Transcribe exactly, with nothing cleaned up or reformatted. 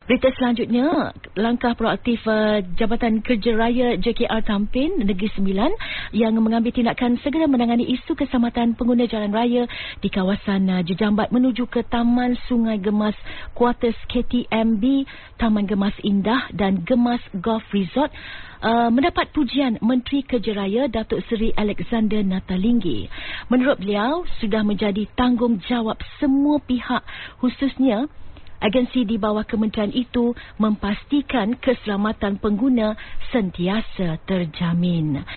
Berita selanjutnya, langkah proaktif uh, Jabatan Kerja Raya J K R Tampin Negeri Sembilan yang mengambil tindakan segera menangani isu keselamatan pengguna jalan raya di kawasan uh, Jejambat menuju ke Taman Sungai Gemas, Kuartus K T M B, Taman Gemas Indah dan Gemas Golf Resort Uh, mendapat pujian Menteri Kerja Raya Datuk Seri Alexander Nathalinggi. Menurut beliau, sudah menjadi tanggungjawab semua pihak, khususnya agensi di bawah kementerian itu, memastikan keselamatan pengguna sentiasa terjamin.